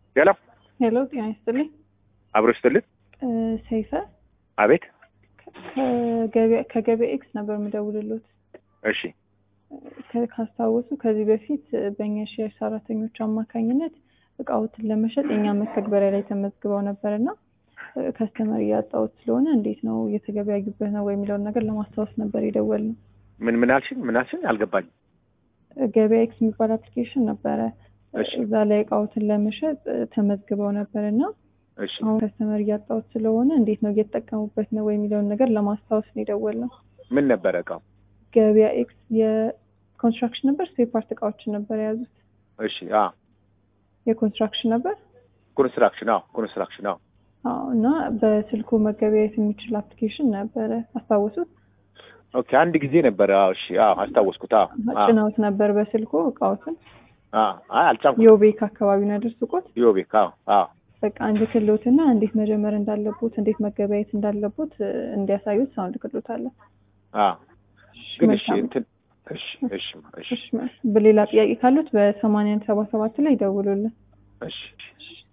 ሄሎ ሄሎ፣ ጤና ይስጥልኝ። አብሮ ይስጥልኝ። ሰይፈ አቤት። ከገበያ ኤክስ ነበር የምደውልሎት። እሺ ካስታወሱ ከዚህ በፊት በእኛ ሼር ሰራተኞች አማካኝነት እቃዎትን ለመሸጥ የኛ መተግበሪያ ላይ ተመዝግበው ነበርና ከስተመር እያጣሁት ስለሆነ እንዴት ነው እየተገበያዩበት ነው ወይ የሚለውን ነገር ለማስታወስ ነበር የደወልነው። ምን አልሽኝ? አልገባኝም። ገበያ ኤክስ የሚባል አፕሊኬሽን ነበረ። እሺ እዛ ላይ እቃዎትን ለመሸጥ ተመዝግበው ነበርና እሺ አሁን ከስተመር እያጣሁት ስለሆነ እንዴት ነው እየተጠቀሙበት ነው ወይ የሚለውን ነገር ለማስታወስ ነው የደወልነው። ምን ነበረ እቃው? ገበያ ኤክስ የኮንስትራክሽን ነበር፣ ስፔር ፓርት እቃዎችን ነበር የያዙት። እሺ የኮንስትራክሽን ነበር። ኮንስትራክሽን እና በስልኩ መገበያየት የሚችል አፕሊኬሽን ነበረ። አስታወሱት? ኦኬ፣ አንድ ጊዜ ነበረ። እሺ አስታወስኩት። ጭናውት ነበር በስልኩ እቃዎትን። አልጫንኩት። ዮቤክ አካባቢ ነው ያደረሱት። ዮቤክ በቃ አንድ ክሎትና እንዴት መጀመር እንዳለቦት እንዴት መገበያየት እንዳለቦት እንዲያሳዩት ሳውንድ ክሎታለ። ግን እሺ በሌላ ጥያቄ ካሉት በ8177 ላይ ደውሉልን። እሺ